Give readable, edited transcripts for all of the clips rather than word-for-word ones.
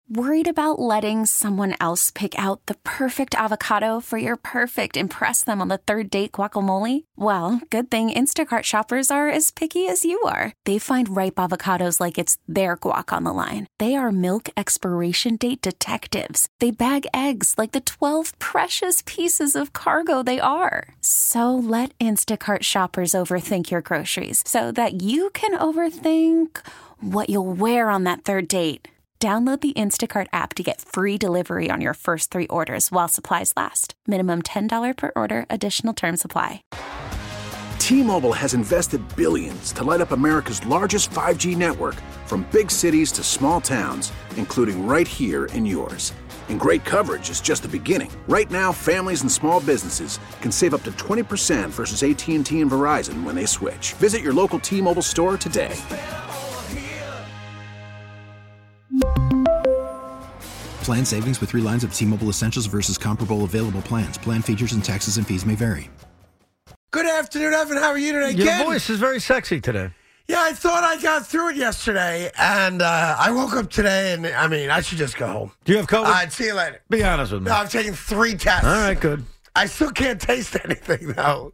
Worried about letting someone else pick out the perfect avocado for your perfect impress them on the third date guacamole? Well, good thing Instacart shoppers are as picky as you are. They find ripe avocados like it's their guac on the line. They are milk expiration date detectives. They bag eggs like the 12 precious pieces of cargo they are. So let Instacart shoppers overthink your groceries so that you can overthink what you'll wear on that third date. Download the Instacart app to get free delivery on your first 3 orders while supplies last. Minimum $10 per order. Additional terms apply. T-Mobile has invested billions to light up America's largest 5G network, from big cities to small towns, including right here in yours. And great coverage is just the beginning. Right now, families and small businesses can save up to 20% versus AT&T and Verizon when they switch. Visit your local T-Mobile store today. Plan savings with 3 lines of T-Mobile Essentials versus comparable available plans. Plan features and taxes and fees may vary. Good afternoon, Evan. How are you today, Your kid? voice is very sexy today. Yeah, I thought I got through it yesterday, and I woke up today, and I should just go home. Do you have COVID? I'd see you later. Be honest with me. No, I've taken 3 tests. All right, good. I still can't taste anything, though.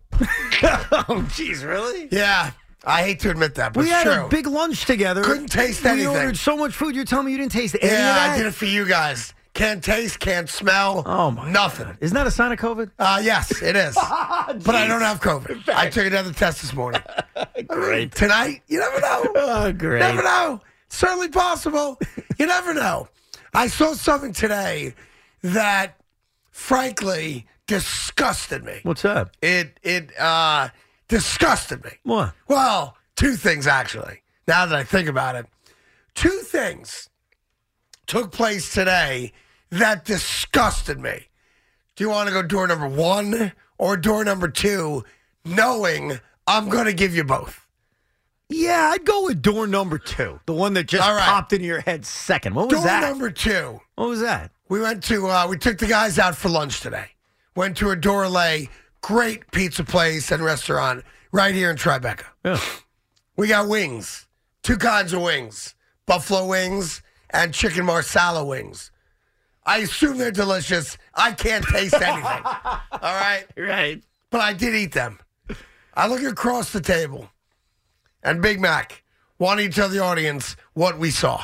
Oh, jeez, really? Yeah, I hate to admit that, but We it's had true. a big lunch together. Couldn't taste We anything. ordered so much food. You're telling me you didn't taste any of Yeah, that? I did it for you guys. Can't taste, can't smell. Oh, my nothing. God. Isn't that a sign of COVID? Yes, it is. But I don't have COVID. I took another test this morning. Great. Tonight, you never know. Oh, great. Never know. Certainly possible. You never know. I saw something today that, frankly, disgusted me. What's that? It disgusted me. What? Well, 2 things, actually. Now that I think about it. 2 things took place today that disgusted me. Do you want to go door number 1 or door number 2, knowing I'm going to give you both? Yeah, I'd go with door number 2. The one that just All right. popped into your head second. What was Door that? number 2. What was that? We went to, we took the guys out for lunch today. Went to a Dorley, great pizza place and restaurant right here in Tribeca. Yeah. We got wings, 2 kinds of wings, buffalo wings and chicken marsala wings. I assume they're delicious. I can't taste anything. All right? Right. But I did eat them. I look across the table, and Big Mac, why don't you tell the audience what we saw?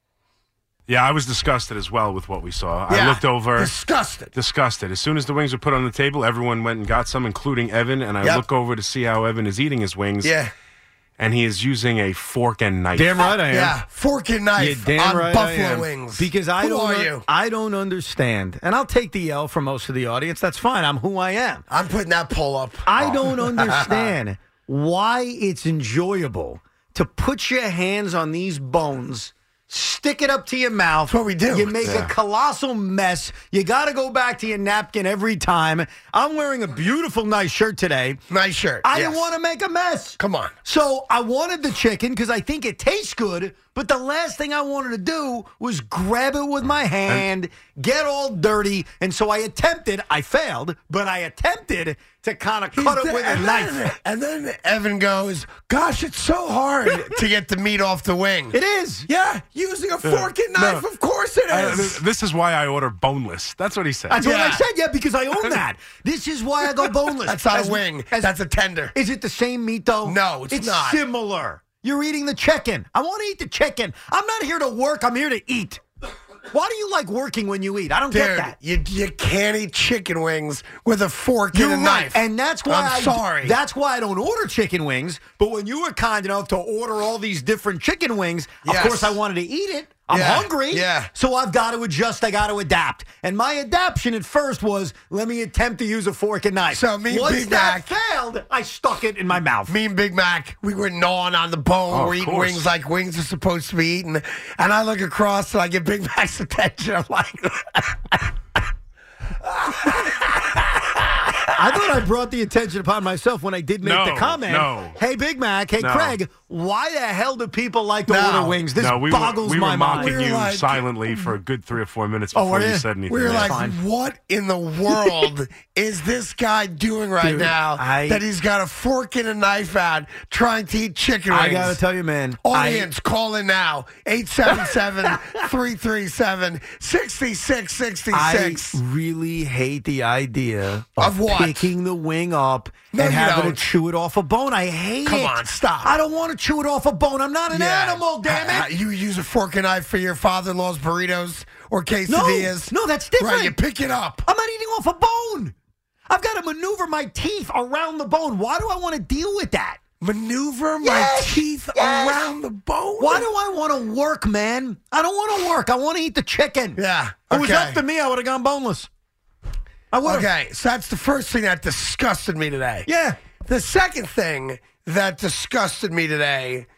Yeah, I was disgusted as well with what we saw. Yeah, I looked over. Disgusted. Disgusted. As soon as the wings were put on the table, everyone went and got some, including Evan. And I Yep. look over to see how Evan is eating his wings. Yeah. And he is using a fork and knife. Damn right I am. Yeah, fork and knife You're damn on right I buffalo am. wings. Because I Who are you? I don't understand. And I'll take the L for most of the audience. That's fine. I'm who I am. I'm putting that poll up. I don't understand why it's enjoyable to put your hands on these bones, stick it up to your mouth. That's what we do. You make a colossal mess. You got to go back to your napkin every time. I'm wearing a beautiful, nice shirt today. Nice shirt. I yes. didn't want to make a mess. Come on. So I wanted the chicken because I think it tastes good, but the last thing I wanted to do was grab it with my hand, get all dirty, and so I failed, but I attempted to kind of cut it with a knife. And then Evan goes, gosh, it's so hard to get the meat off the wing. It is. Yeah, using a fork and knife, of course it is. This is why I order boneless. That's what he said. That's what I Yeah. said, yeah, because I own that. This is why I go boneless. That's not a wing. That's a tender. Is it the same meat, though? No, it's not. Similar. You're eating the chicken. I want to eat the chicken. I'm not here to work. I'm here to eat. Why do you like working when you eat? I don't get Dude, that. you can't eat chicken wings with a fork You're and a right. knife. And that's why I'm sorry. That's why I don't order chicken wings. But when you were kind enough to order all these different chicken wings, Yes. of course I wanted to eat it. I'm Yeah, hungry. yeah. So I've got to adjust. I got to adapt. And my adaptation at first was, let me attempt to use a fork and knife. So me and Once Big that Mac- failed, I stuck it in my mouth. Me and Big Mac, we were gnawing on the bone. Oh, we're of eating course. wings like wings are supposed to be eaten. And I look across and I get Big Mac's attention. I'm like, I thought I brought the attention upon myself when I did make the comment. No. Hey, Big Mac. Hey, No. Craig. Why the hell do people like to order wings? This we boggles were my mind. mocking you like- silently for a good 3 or 4 minutes Oh, before were you you? said anything. We were Yeah. like, what in the world is this guy doing right Dude, now that he's got a fork and a knife out trying to eat chicken wings? I got to tell you, man. Audience, call in now. 877-337-6666. I really hate the idea Of what? picking the wing up No, and you having don't. to chew it off a bone. I hate it. Come on, stop. I don't want to chew it off a bone. I'm not an Yeah. animal, damn it. You use a fork and knife for your father-in-law's burritos or quesadillas? No, that's different. Right, you pick it up. I'm not eating off a bone. I've got to maneuver my teeth around the bone. Why do I want to deal with that? Maneuver my Yes, teeth yes. around the bone? Why do I want to work, man? I don't want to work. I want to eat the chicken. Yeah, If it was okay. up to me, I would have gone boneless. I would have. Okay, so that's the first thing that disgusted me today. Yeah. The second thing that disgusted me today,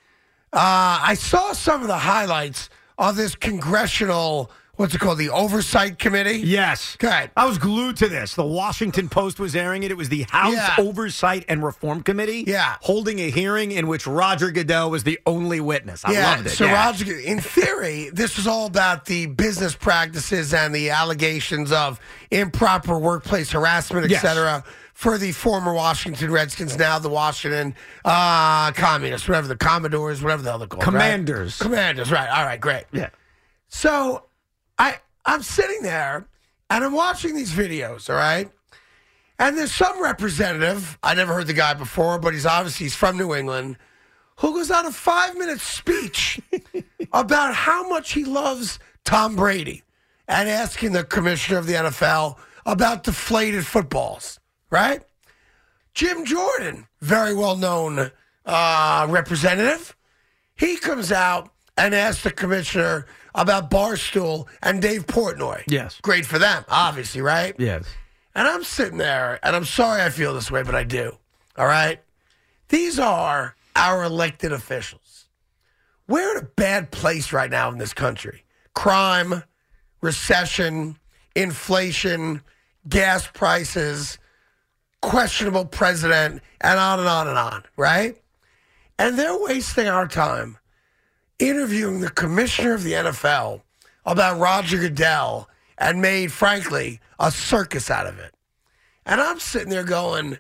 I saw some of the highlights of this congressional, what's it called, the Oversight Committee? Yes. Okay. I was glued to this. The Washington Post was airing it. It was the House Yeah. Oversight and Reform Committee holding a hearing in which Roger Goodell was the only witness. I loved it. So yeah. Roger, in theory, this was all about the business practices and the allegations of improper workplace harassment, et Yes. cetera, for the former Washington Redskins, now the Washington Communists, whatever the Commodores, whatever the hell they're called. Commanders. Right? Commanders, right. All right, great. Yeah. So I'm sitting there and I'm watching these videos, all right? And there's some representative, I never heard the guy before, but he's from New England, who goes on a 5-minute speech about how much he loves Tom Brady and asking the commissioner of the NFL about deflated footballs, right? Jim Jordan, very well-known representative, he comes out and asks the commissioner about Barstool and Dave Portnoy. Yes. Great for them, obviously, right? Yes. And I'm sitting there, and I'm sorry I feel this way, but I do. All right? These are our elected officials. We're in a bad place right now in this country. Crime, recession, inflation, gas prices, questionable president, and on and on and on, right? And they're wasting our time interviewing the commissioner of the NFL about Roger Goodell and made, frankly, a circus out of it. And I'm sitting there going,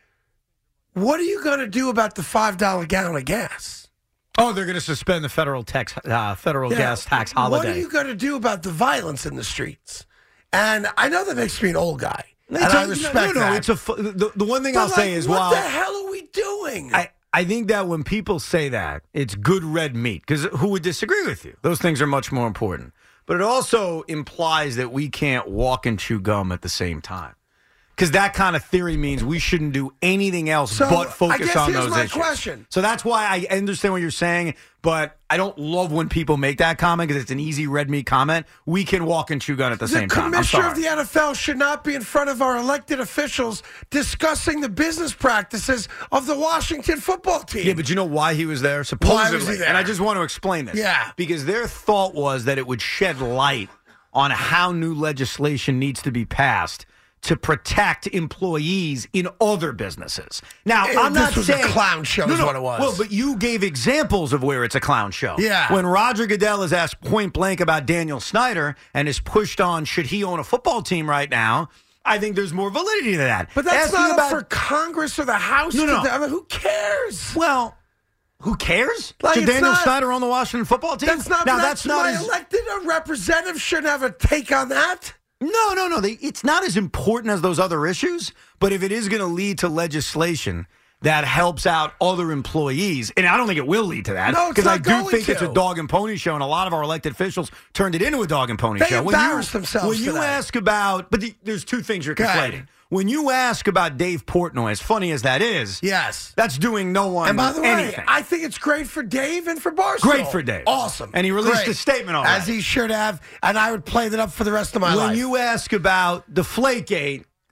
what are you going to do about the $5 gallon of gas? Oh, they're going to suspend the federal gas tax holiday. What are you going to do about the violence in the streets? And I know that makes me an old guy. And I respect that. It's the one thing But I'll say is, what the hell are we doing? I think that when people say that, it's good red meat, because who would disagree with you? Those things are much more important. But it also implies that we can't walk and chew gum at the same time. Because that kind of theory means we shouldn't do anything else but focus on those issues. Question. So that's why I understand what you're saying, but I don't love when people make that comment because it's an easy red meat comment. We can walk and chew gum at the same time. The commissioner of the NFL should not be in front of our elected officials discussing the business practices of the Washington football team. Yeah, but you know why he was there? Supposedly. Why was he there? And I just want to explain this. Yeah. Because their thought was that it would shed light on how new legislation needs to be passed to protect employees in other businesses. Now, I'm not was saying a clown show is what it was. Well, but you gave examples of where it's a clown show. Yeah. When Roger Goodell is asked point blank about Daniel Snyder and is pushed on should he own a football team right now, I think there's more validity to that. But that's Asking not about, up for Congress or the House. No. I mean, who cares? Well, who cares? Like, Should it's Daniel not- Snyder on the Washington football team? That's not. Now, that's not as elected representative shouldn't have a take on that. No. It's not as important as those other issues, but if it is going to lead to legislation that helps out other employees, and I don't think it will lead to that, No, it's because I not do going think it's a to. dog and pony show, and a lot of our elected officials turned it into a dog and pony They show. embarrassed themselves When you today. ask about, but there's two things you're Go ahead. conflating. When you ask about Dave Portnoy, as funny as that is, Yes. that's doing no one And by the way, anything. I think it's great for Dave and for Barstool. Great for Dave. Awesome. And he released Great. a statement on that. As he should have, and I would play that up for the rest of my life. When you ask about Deflategate,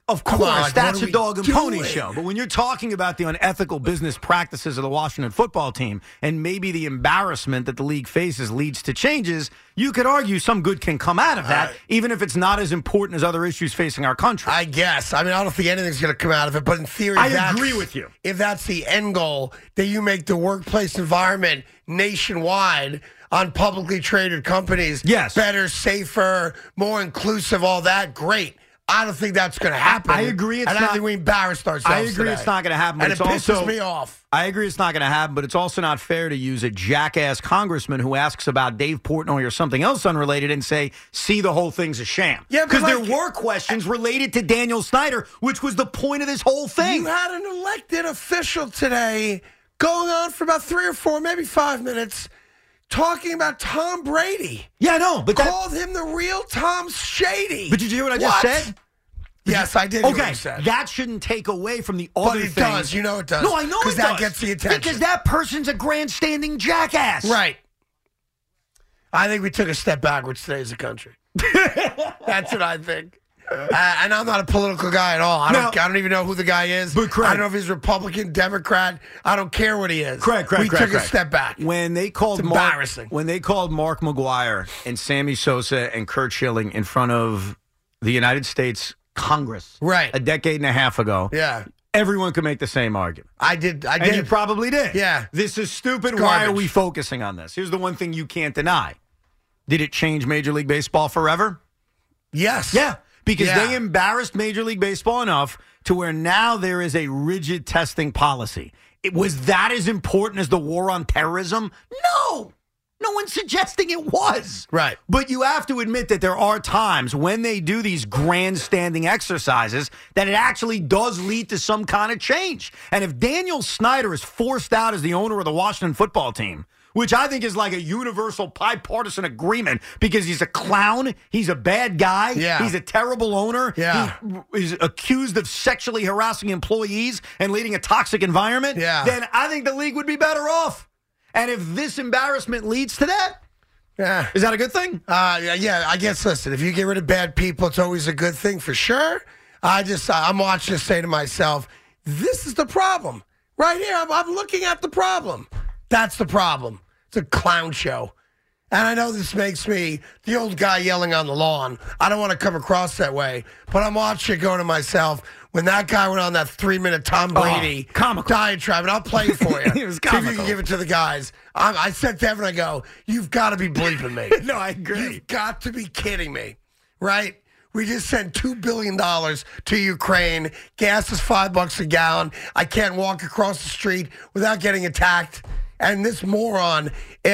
Of Come course, on, what that's are a we dog and pony doing? show. But when you're talking about the unethical business practices of the Washington football team and maybe the embarrassment that the league faces leads to changes, you could argue some good can come out of that, even if it's not as important as other issues facing our country. I guess. I mean, I don't think anything's going to come out of it, but in theory, I agree with you. If that's the end goal, that you make the workplace environment nationwide on publicly traded companies better, safer, more inclusive, all that, great. I don't think that's going to happen. I agree. I think we embarrassed ourselves. I agree today. it's not going to happen. But And it pisses me off. I agree it's not going to happen, but it's also not fair to use a jackass congressman who asks about Dave Portnoy or something else unrelated and say, see, the whole thing's a sham. Yeah, because but there were questions related to Daniel Snyder, which was the point of this whole thing. You had an elected official today going on for about 3 or 4, maybe 5 minutes, talking about Tom Brady. Yeah, I know, but called him the real Tom Shady. But did you hear what I just said? Yes, I did hear what Okay, you said. that shouldn't take away from the other things. But it does. You know it does. No, I know it does. Because that gets the attention. Because that person's a grandstanding jackass. Right. I think we took a step backwards today as a country. That's what I think. And I'm not a political guy at all. I don't even know who the guy is. But Craig, I don't know if he's Republican, Democrat. I don't care what he is. Craig, we took a step back. When they called embarrassing. When they called Mark McGuire and Sammy Sosa and Curt Schilling in front of the United States Congress a decade and a half ago, everyone could make the same argument. I did. And you probably did. Yeah. This is stupid. Why are we focusing on this? Here's the one thing you can't deny. Did it change Major League Baseball forever? Yes. Yeah. Because they embarrassed Major League Baseball enough to where now there is a rigid testing policy. Was that as important as the war on terrorism? No. No one's suggesting it was. Right. But you have to admit that there are times when they do these grandstanding exercises that it actually does lead to some kind of change. And if Daniel Snyder is forced out as the owner of the Washington football team, which I think is like a universal bipartisan agreement because he's a clown, he's a bad guy, he's a terrible owner, he is accused of sexually harassing employees and leading a toxic environment, then I think the league would be better off. And if this embarrassment leads to that, is that a good thing? Yeah, I guess, listen, if you get rid of bad people, it's always a good thing for sure. I'm watching this say to myself, this is the problem. Right here, I'm looking at the problem. That's the problem. It's a clown show. And I know this makes me the old guy yelling on the lawn. I don't want to come across that way. But I'm watching it going to myself, when that guy went on that 3-minute Tom Brady diatribe, and I'll play it for you. It was See if comical. you can give it to the guys. I said to Evan, I go, you've got to be bleeping me. No, I agree. You've got to be kidding me. Right? We just sent $2 billion to Ukraine. Gas is $5 a gallon. I can't walk across the street without getting attacked. And this moron,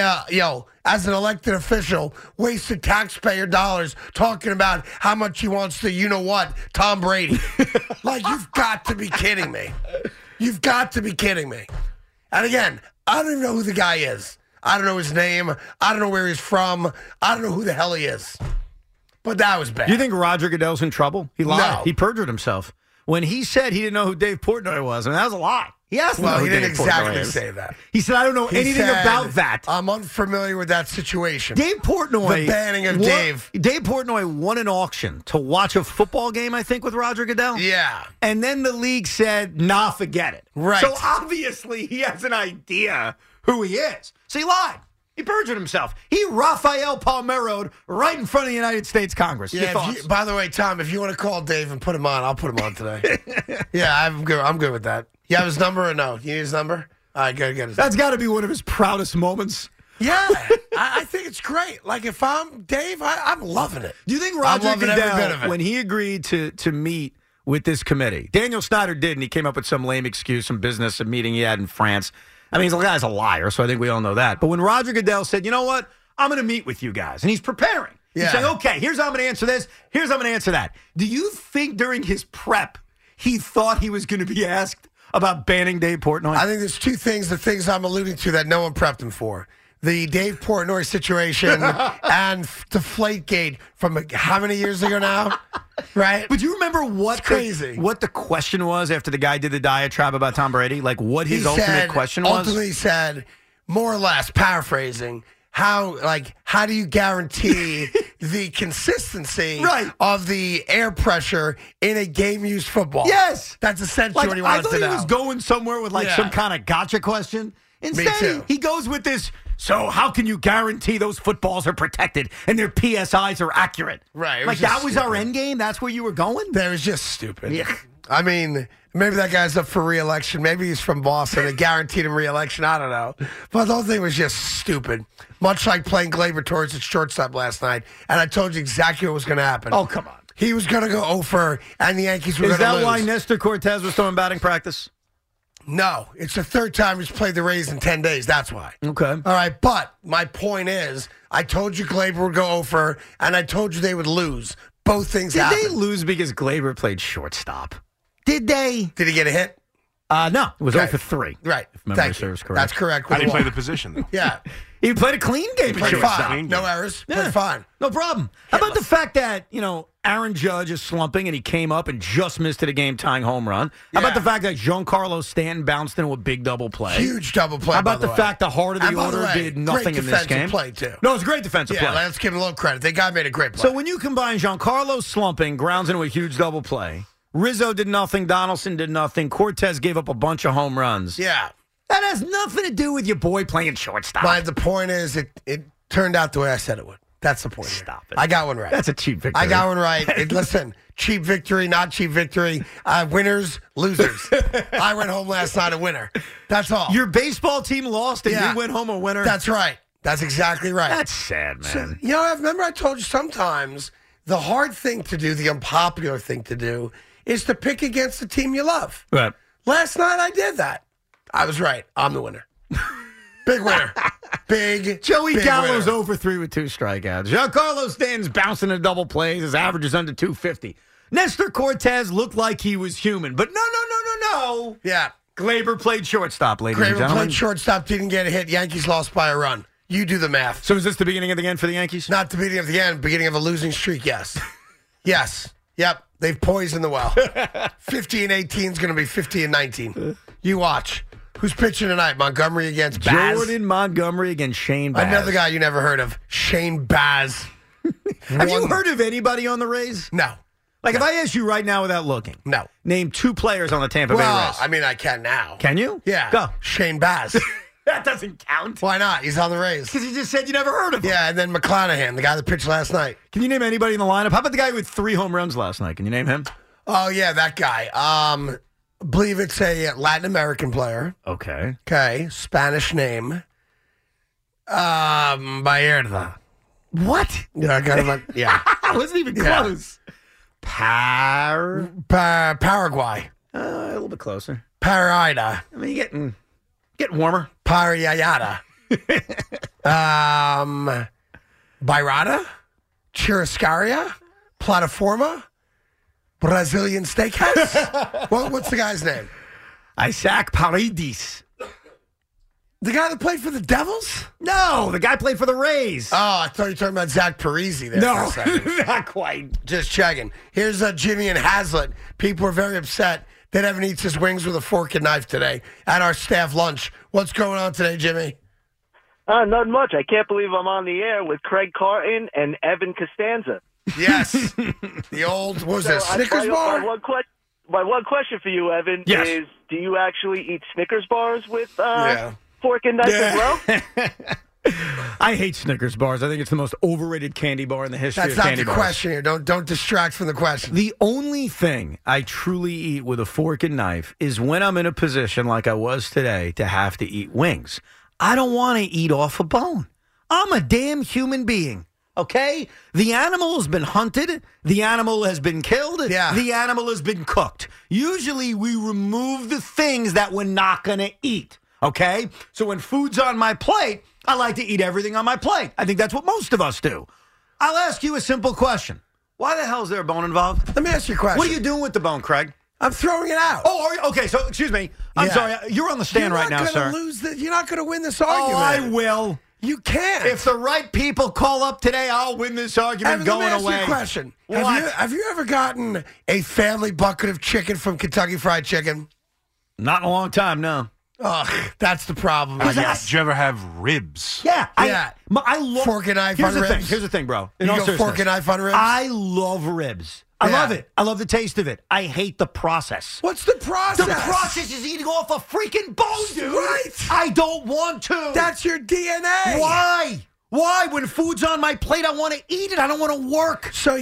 as an elected official, wasted taxpayer dollars talking about how much he wants to, you-know-what, Tom Brady. Like, you've got to be kidding me. You've got to be kidding me. And again, I don't even know who the guy is. I don't know his name. I don't know where he's from. I don't know who the hell he is. But that was bad. You think Roger Goodell's in trouble? He lied. No. He perjured himself. When he said he didn't know who Dave Portnoy was, I mean, that was a lie. He asked him he who didn't Dave exactly Portnoy is. say that. He said, I don't know He anything said, about that. I'm unfamiliar with that situation. Dave Portnoy. The banning of Dave. Dave Portnoy won an auction to watch a football game, I think, with Roger Goodell. Yeah. And then the league said, nah, forget it. Right. So obviously he has an idea who he is. So he lied. He perjured himself. He Rafael Palmero'd right in front of the United States Congress. Your thoughts? By the way, Tom, if you want to call Dave and put him on, I'll put him on today. Yeah, I'm good with that. You have his number or no? You need his number? All right, good. Get his That's got to be one of his proudest moments. Yeah, I think it's great. Like, if I'm Dave, I'm loving it. Do you think Roger I'm loving every bit of Goodell, it. when he agreed to meet with this committee, Daniel Snyder did, and he came up with some lame excuse, some business, a meeting he had in France. I mean, the guy's a liar, so I think we all know that. But when Roger Goodell said, you know what, I'm going to meet with you guys, and he's preparing. He's saying, okay, here's how I'm going to answer this. Here's how I'm going to answer that. Do you think during his prep, he thought he was going to be asked about banning Dave Portnoy? I think there's two things, the things I'm alluding to that no one prepped him for. The Dave Portnoy situation and Deflategate from how many years ago now? Right? But do you remember what the question was after the guy did the diatribe about Tom Brady? Like what his ultimate question was? Ultimately said, more or less, paraphrasing, how do you guarantee the consistency of the air pressure in a game-used football? Yes. That's essentially what he wanted to know. I thought he was going somewhere with some kind of gotcha question. Instead, he goes with this, so how can you guarantee those footballs are protected and their PSIs are accurate? Right. Like, that was our end game? That's where you were going? That was just stupid. Yeah. I mean, maybe that guy's up for re-election. Maybe he's from Boston. They guaranteed him re-election. I don't know. But the whole thing was just stupid. Much like playing Gleyber Torres at shortstop last night. And I told you exactly what was going to happen. Oh, come on. He was going to go 0-for, and the Yankees were going to lose. Is that why Nestor Cortez was throwing batting practice? No. It's the third time he's played the Rays in 10 days. That's why. Okay. All right. But my point is, I told you Gleyber would go 0-for, and I told you they would lose. Both things happened. Did they lose because Gleyber played shortstop? Did they? Did he get a hit? No. It was Okay. 0-for-3. Right. If memory serves correct. That's correct. How did he play the position, though? Yeah. He played a clean game at Played shortstop. fine. No errors. Yeah. Played fine. No problem. How about the fact that, Aaron Judge is slumping and he came up and just missed it a game-tying home run? How about the fact that Giancarlo Stanton bounced into a big double play? Huge double play. How about by the way. fact the heart of the And by order way, did nothing great in this game? defensive play, too. No, it was a great defensive Yeah, play. let's give him a little credit. The guy made a great play. So when you combine Giancarlo slumping, grounds into a huge double play, Rizzo did nothing, Donaldson did nothing, Cortez gave up a bunch of home runs. Yeah. That has nothing to do with your boy playing shortstop. But the point is, it turned out the way I said it would. That's the point. Stop it. I got one right. That's a cheap victory. I got one right. Listen, cheap victory, not cheap victory. Winners, losers. I went home last night a winner. That's all. Your baseball team lost and Yeah. you went home a winner? That's right. That's exactly right. That's sad, man. So, I remember I told you sometimes the hard thing to do, the unpopular thing to do, is to pick against the team you love. Right. Last night I did that. I was right. I'm the winner. Big winner. Joey big Gallo's winner. 0-for-3 with 2 strikeouts. Giancarlo Stanton's bouncing in double plays. His average is under 250. Nestor Cortez looked like he was human. But no. Yeah. Gleyber played shortstop, ladies and Kramer gentlemen. played shortstop, didn't get a hit. Yankees lost by a run. You do the math. So is this the beginning of the end for the Yankees? Not the beginning of the end, beginning of a losing streak, yes. Yes. Yep. They've poisoned the well. 50-18 is going to be 50-19. You watch. Who's pitching tonight? Montgomery against Baz? Jordan Montgomery against Shane Baz. Another guy you never heard of, Shane Baz. Have you heard of anybody on the Rays? No. Like, if I ask you right now without looking. No. Name 2 players on the Tampa Bay Well, Rays. I mean, I can now. Can you? Yeah. Go. Shane Baz. That doesn't count. Why not? He's on the Rays. Because you just said you never heard of him. Yeah, and then McClanahan, the guy that pitched last night. Can you name anybody in the lineup? How about the guy with 3 home runs last night? Can you name him? Oh, yeah, that guy. I believe it's a Latin American player. Okay. Okay, Spanish name. Bayerda. What? Yeah, I got him. Yeah. I wasn't even Yeah. close. Paraguay. A little bit closer. Paraida. I mean, you're getting warmer. Parayayada. Bayrada. Churrascaria. Plataforma. Brazilian Steakhouse. What's the guy's name? Isaac Paredes. The guy that played for the Devils? No, the guy played for the Rays. Oh, I thought you were talking about Zach Parisi there no, for a second. not quite. Just checking. Here's Jimmy and Hazlitt. People are very upset that Evan eats his wings with a fork and knife today at our staff lunch. What's going on today, Jimmy? Not much. I can't believe I'm on the air with Craig Carton and Evan Costanza. Yes. The old, what was that, Snickers bar? My one question for you, Evan, Yes. is do you actually eat Snickers bars with Yeah. fork and knife as well? I hate Snickers bars. I think it's the most overrated candy bar in the history That's of not candy the bars. question here. Don't distract from the question. The only thing I truly eat with a fork and knife is when I'm in a position like I was today to have to eat wings. I don't want to eat off a bone. I'm a damn human being. Okay? The animal has been hunted. The animal has been killed. Yeah. The animal has been cooked. Usually we remove the things that we're not going to eat. Okay? So when food's on my plate, I like to eat everything on my plate. I think that's what most of us do. I'll ask you a simple question. Why the hell is there a bone involved? Let me ask you a question. What are you doing with the bone, Craig? I'm throwing it out. Oh, are you? Okay, so excuse me. I'm Yeah. sorry. You're on the stand right now, sir. You're not going to win this Oh, argument. I will. You can't. If the right people call up today, I'll win this argument Evan, going let me ask away. you a question. What? Have you ever gotten a family bucket of chicken from Kentucky Fried Chicken? Not in a long time, no. Ugh, that's the problem. Did you ever have ribs? Yeah. Yeah. I love Fork and knife Here's on the thing. ribs? Here's the thing, bro. You go fork and knife on ribs? I love ribs. I Yeah. love it. I love the taste of it. I hate the process. What's the process? The process is eating off a freaking bone, dude. Right. I don't want to. That's your DNA. Why? Why? When food's on my plate, I want to eat it. I don't want to work. So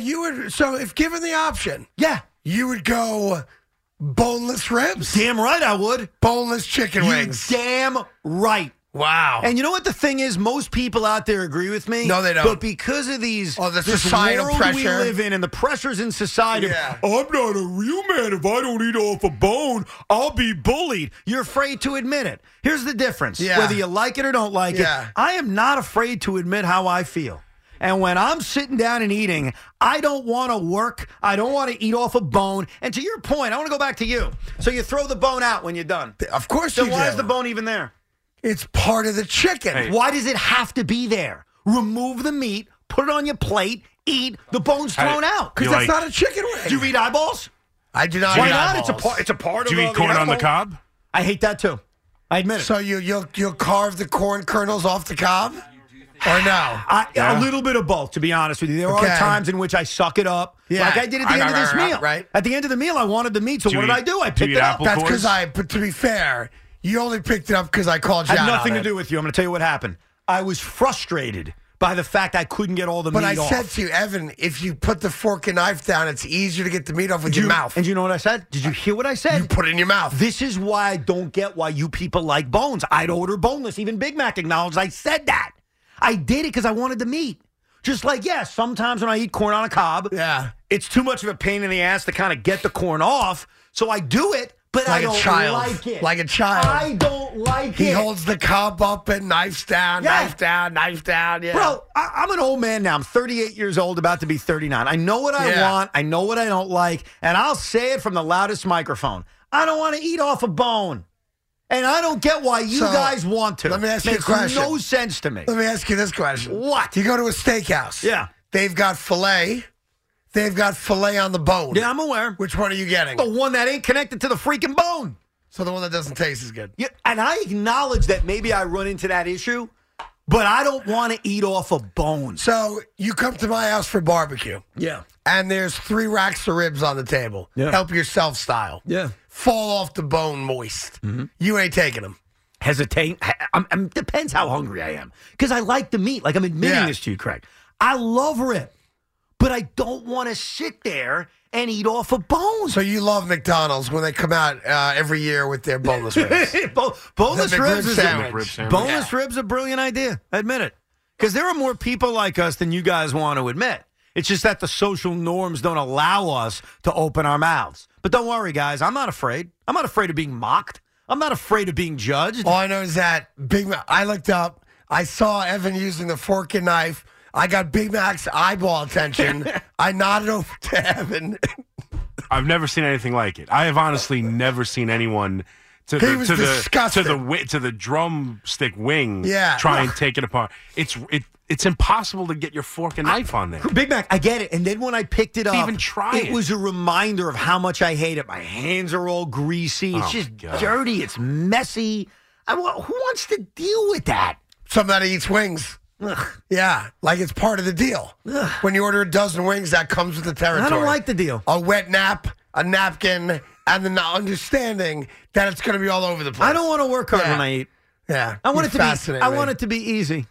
if given the option, Yeah. you would go boneless ribs? Damn right I would. Boneless chicken wings. Damn right. Wow. And you know what the thing is? Most people out there agree with me. No, they don't. But because of the societal world we pressure. live in and the pressures in society, Yeah. I'm not a real man if I don't eat off a bone. I'll be bullied. You're afraid to admit it. Here's the difference. Yeah. Whether you like it or don't like Yeah. it, I am not afraid to admit how I feel. And when I'm sitting down and eating, I don't want to work. I don't want to eat off a bone. And to your point, I want to go back to you. So you throw the bone out when you're done. Of course So you why do. is the bone even there? It's part of the chicken. Hey. Why does it have to be there? Remove the meat, put it on your plate, eat. The bone's Hey, thrown out. Because You that's like- not a chicken wing. Do you eat eyeballs? I do not Why eat not? eyeballs. It's a part Do of you eat corn on the animal. cob? I hate that too. I admit it. So you'll carve the corn kernels off the cob? Or no? Yeah. A little bit of both, to be honest with you. There Okay. are times in which I suck it up, Yeah. like I did at the end of this meal. Right. At the end of the meal, I wanted the meat, so Do what you did I eat- do? I do you picked eat it up. apple That's cores? because but to be fair, you only picked it up because I called you Had out nothing on to it. do with you. I'm going to tell you what happened. I was frustrated by the fact I couldn't get all the But meat I off. said to you, Evan, if you put the fork and knife down, it's easier to get the meat off with your mouth. And you know what I said? Did you hear what I said? You put it in your mouth. This is why I don't get why you people like bones. I'd order boneless. Even Big Mac acknowledged I said that. I did it because I wanted the meat. Just like, yes, sometimes when I eat corn on a cob, Yeah. it's too much of a pain in the ass to kind of get the corn off. So I do it, but Like I a don't child. like it. Like a child. I don't like He it. holds the cob up and knifes down, Yeah. knife down, knife down. Yeah. Bro, I'm an old man now. I'm 38 years old, about to be 39. I know what I Yeah. want. I know what I don't like. And I'll say it from the loudest microphone. I don't want to eat off a bone. And I don't get why you So, guys want to. let me ask you a Makes question. no sense to me. Let me ask you this question. What? You go to a steakhouse. Yeah. They've got filet. They've got filet on the bone. Yeah, I'm aware. Which one are you getting? The one that ain't connected to the freaking bone. So the one that doesn't taste as good. Yeah, and I acknowledge that maybe I run into that issue, but I don't want to eat off of bones. So you come to my house for barbecue. Yeah. And there's 3 racks of ribs on the table. Yeah. Help yourself style. Yeah. Fall off the bone moist. You ain't taking them. Hesitate. Depends how hungry I am. Because I like the meat. Like I'm admitting Yeah. this to you, Craig. I love rib, but I don't want to sit there and eat off a bone. So you love McDonald's when they come out every year with their boneless ribs. Boneless The McRib ribs is sandwich. McRib sandwich. boneless ribs a brilliant idea. I admit it. Because there are more people like us than you guys want to admit. It's just that the social norms don't allow us to open our mouths. But don't worry, guys. I'm not afraid. I'm not afraid of being mocked. I'm not afraid of being judged. All I know is that Big Mac. I looked up. I saw Evan using the fork and knife. I got Big Mac's eyeball attention. I nodded over to Evan. I've never seen anything like it. I have honestly never seen anyone to He the was to disgusted. the drumstick wing Yeah. try and take it apart. It's impossible to get your fork and knife on there. Big Mac, I get it. And then when I picked it up, Even try it it. was a reminder of how much I hate it. My hands are all greasy. It's Oh, just God. dirty. It's messy. Who wants to deal with that? Somebody eats wings. Ugh. Yeah, like it's part of the deal. When you order a dozen wings, that comes with the territory. I don't like the deal. A wet nap, a napkin, and the understanding that it's going to be all over the place. I don't want to work hard Yeah. when I eat. Yeah, I want you it to fascinate be. I me. want it to be easy.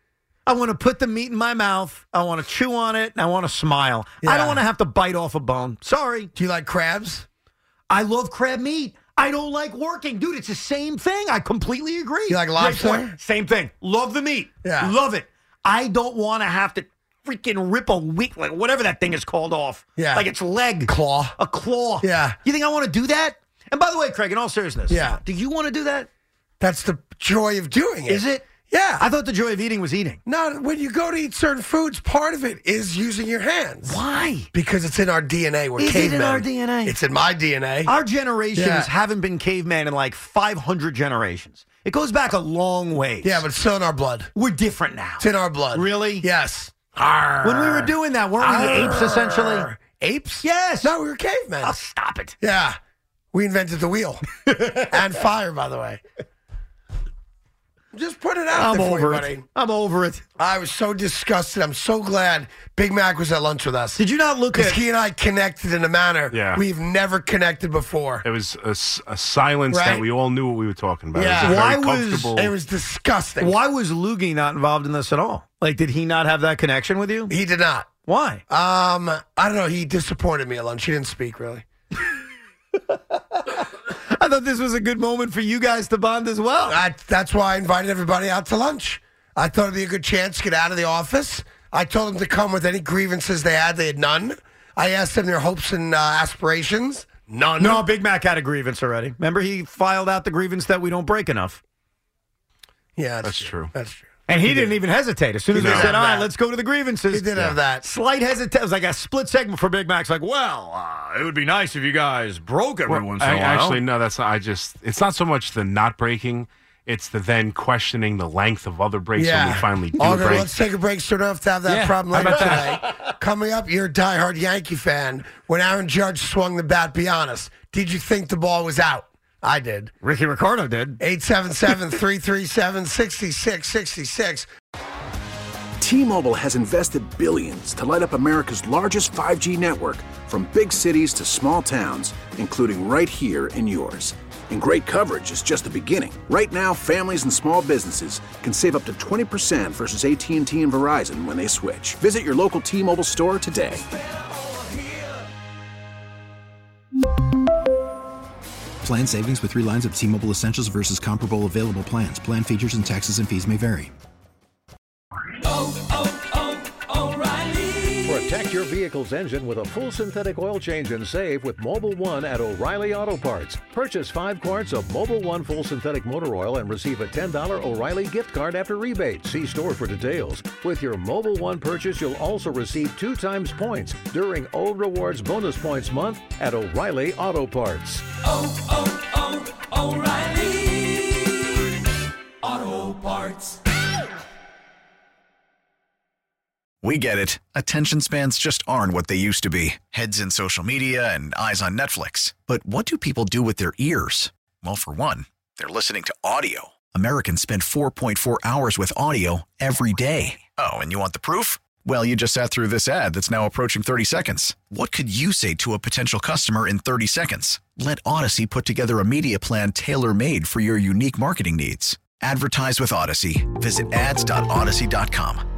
I want to put the meat in my mouth. I want to chew on it, and I want to smile. I Yeah. don't want to have to bite off a bone. Sorry. Do you like crabs? I love crab meat. I don't like working. Dude, it's the same thing. I completely agree. You like Great lobster? point. Same thing. Love the meat. Yeah. Love it. I don't want to have to freaking rip a wing, like whatever that thing is called off. Yeah. Like its leg. Claw. A claw. Yeah. You think I want to do that? And by the way, Craig, in all seriousness. Yeah. Do you want to do that? That's the joy of doing it. Is it? Yeah. I thought the joy of eating was eating. No, when you go to eat certain foods, part of it is using your hands. Why? Because it's in our DNA. We're Is it cavemen. in our DNA? It's in my DNA. Our generations Yeah. haven't been cavemen in like 500 generations. It goes back a long ways. Yeah, but it's still in our blood. We're different now. It's in our blood. Really? Yes. When we were doing that, weren't we apes essentially? Apes? Yes. No, we were cavemen. Oh, stop it. Yeah. We invented the wheel. And fire, by the way. Just put it out I'm there for over you, it. buddy. I'm over it. I was so disgusted. I'm so glad Big Mac was at lunch with us. Did you not look Because at? he and I connected in a manner we've never connected before. It was a silence that we all knew what we were talking about. Yeah. It was a very comfortable. It was disgusting. Why was Loogie not involved in this at all? Like, did he not have that connection with you? He did not. Why? I don't know. He disappointed me at lunch. He didn't speak, really. I thought this was a good moment for you guys to bond as well. That's why I invited everybody out to lunch. I thought it'd be a good chance to get out of the office. I told them to come with any grievances they had. They had none. I asked them their hopes and aspirations. None. No, Big Mac had a grievance already. Remember, he filed out the grievance that we don't break enough. Yeah, That's true. That's true. And he didn't even hesitate. As soon as He they did said, have all right, that. let's go to the grievances. He did have that. Slight hesitation. It was like a split segment for Big Mac's like, well, it would be nice if you guys broke every once in a while. Actually, no, that's not. It's not so much the not breaking. It's the then questioning the length of other breaks when we finally do Okay, break. let's take a break so we don't have to have that problem later today. Coming up, you're a diehard Yankee fan. When Aaron Judge swung the bat, be honest, did you think the ball was out? I did. Ricky Ricardo did. 877-337-6666. T-Mobile has invested billions to light up America's largest 5G network, from big cities to small towns, including right here in yours. And great coverage is just the beginning. Right now, families and small businesses can save up to 20% versus AT&T and Verizon when they switch. Visit your local T-Mobile store today. Plan savings with 3 lines of T-Mobile Essentials versus comparable available plans. Plan features and taxes and fees may vary. Protect your vehicle's engine with a full synthetic oil change and save with Mobil 1 at O'Reilly Auto Parts. Purchase 5 quarts of Mobil 1 full synthetic motor oil and receive a $10 O'Reilly gift card after rebate. See store for details. With your Mobil 1 purchase, you'll also receive 2 times points during O Rewards Bonus Points Month at O'Reilly Auto Parts. O'Reilly Auto Parts. We get it. Attention spans just aren't what they used to be. Heads in social media and eyes on Netflix. But what do people do with their ears? Well, for one, they're listening to audio. Americans spend 4.4 hours with audio every day. Oh, and you want the proof? Well, you just sat through this ad that's now approaching 30 seconds. What could you say to a potential customer in 30 seconds? Let Odyssey put together a media plan tailor-made for your unique marketing needs. Advertise with Odyssey. Visit ads.odyssey.com.